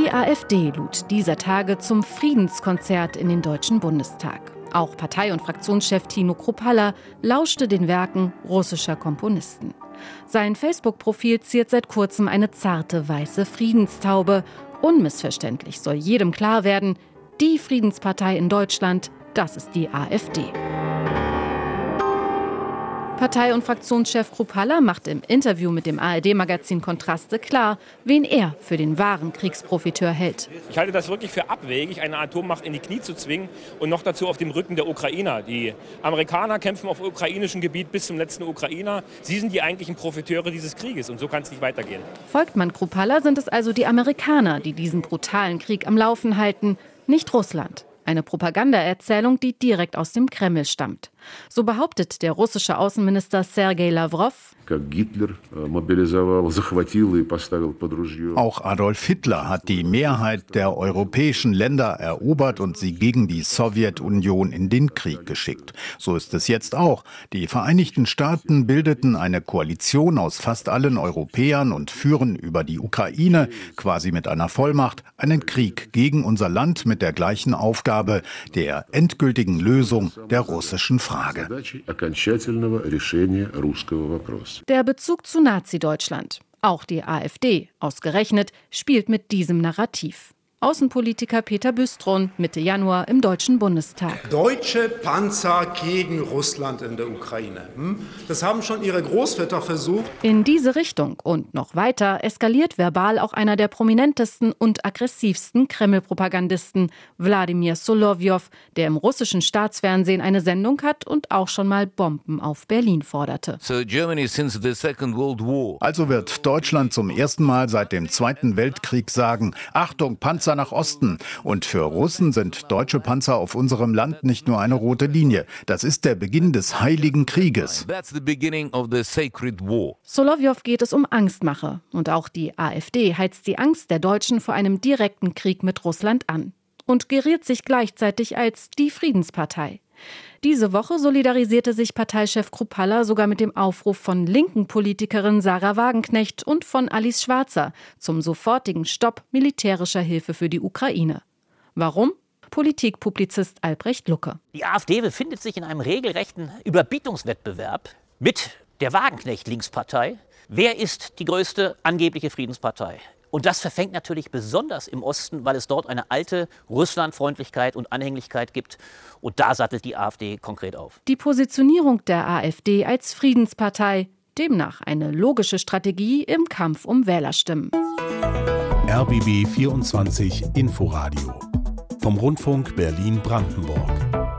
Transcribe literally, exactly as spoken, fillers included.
Die AfD lud dieser Tage zum Friedenskonzert in den Deutschen Bundestag. Auch Partei- und Fraktionschef Timo Kruppalla lauschte den Werken russischer Komponisten. Sein Facebook-Profil ziert seit kurzem eine zarte weiße Friedenstaube. Unmissverständlich soll jedem klar werden, die Friedenspartei in Deutschland, das ist die AfD. Partei- und Fraktionschef Kruppalla macht im Interview mit dem A R D-Magazin Kontraste klar, wen er für den wahren Kriegsprofiteur hält. Ich halte das wirklich für abwegig, eine Atommacht in die Knie zu zwingen und noch dazu auf dem Rücken der Ukrainer. Die Amerikaner kämpfen auf ukrainischem Gebiet bis zum letzten Ukrainer. Sie sind die eigentlichen Profiteure dieses Krieges und so kann es nicht weitergehen. Folgt man Kruppalla, sind es also die Amerikaner, die diesen brutalen Krieg am Laufen halten, nicht Russland. Eine Propagandaerzählung, die direkt aus dem Kreml stammt. So behauptet der russische Außenminister Sergei Lavrov. Auch Adolf Hitler hat die Mehrheit der europäischen Länder erobert und sie gegen die Sowjetunion in den Krieg geschickt. So ist es jetzt auch. Die Vereinigten Staaten bildeten eine Koalition aus fast allen Europäern und führen über die Ukraine, quasi mit einer Vollmacht, einen Krieg gegen unser Land mit der gleichen Aufgabe, der endgültigen Lösung der russischen Frage. Der Bezug zu Nazi-Deutschland. Auch die AfD, ausgerechnet, spielt mit diesem Narrativ. Außenpolitiker Peter Büstron Mitte Januar im Deutschen Bundestag. Deutsche Panzer gegen Russland in der Ukraine. Das haben schon ihre Großväter versucht. In diese Richtung und noch weiter eskaliert verbal auch einer der prominentesten und aggressivsten Kreml-Propagandisten, Wladimir Solowjow, der im russischen Staatsfernsehen eine Sendung hat und auch schon mal Bomben auf Berlin forderte. So Germany since the Second World War. Also wird Deutschland zum ersten Mal seit dem Zweiten Weltkrieg sagen, Achtung, Panzer nach Osten. Und für Russen sind deutsche Panzer auf unserem Land nicht nur eine rote Linie. Das ist der Beginn des Heiligen Krieges. That's the beginning of the sacred war. Solowjow geht es um Angstmache. Und auch die AfD heizt die Angst der Deutschen vor einem direkten Krieg mit Russland an. Und geriert sich gleichzeitig als die Friedenspartei. Diese Woche solidarisierte sich Parteichef Kruppalla sogar mit dem Aufruf von linken Politikerin Sarah Wagenknecht und von Alice Schwarzer zum sofortigen Stopp militärischer Hilfe für die Ukraine. Warum? Politikpublizist Albrecht Lucke. Die AfD befindet sich in einem regelrechten Überbietungswettbewerb mit der Wagenknecht-Linkspartei. Wer ist die größte angebliche Friedenspartei? Und das verfängt natürlich besonders im Osten, weil es dort eine alte Russlandfreundlichkeit und Anhänglichkeit gibt. Und da sattelt die AfD konkret auf. Die Positionierung der AfD als Friedenspartei, demnach eine logische Strategie im Kampf um Wählerstimmen. R B B vierundzwanzig Inforadio vom Rundfunk Berlin-Brandenburg.